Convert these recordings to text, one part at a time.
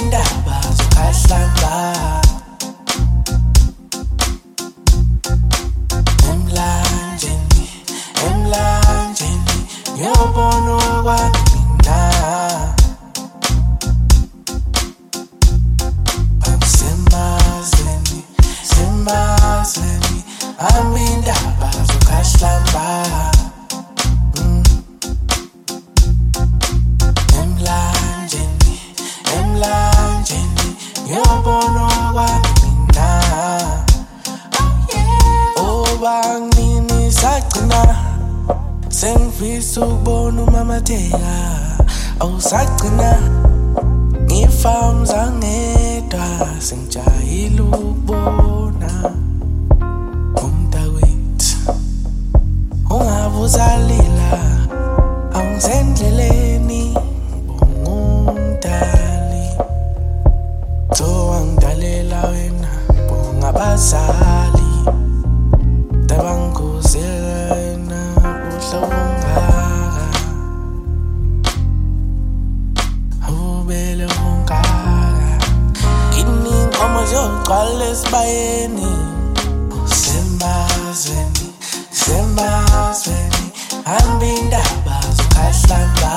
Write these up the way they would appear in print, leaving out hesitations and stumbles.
indaba zokhahlamba emlanjeni ngiyobona okwamina semazweni indaba zokhahlamba emlanjeni ngiyobona okwamina obanginini sagcina sengifisa ukubona umamatheka awusagcina ngifamu zangedwa sengijahile ukubona umntakwethu ungabe usalila angisendleleni ngumdali wangidalela wena bongabazali tabangizela wena uhlongaka awubele ungaka kini inkomo ziyogcwala esibayeni semazweni hamba indaba zokhahlamba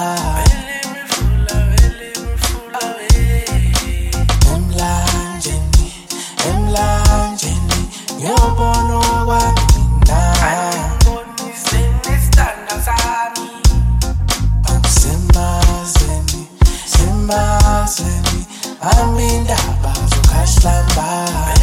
emlanjeni ngiyobona okwamina semazweni hamba indaba zokhahlamba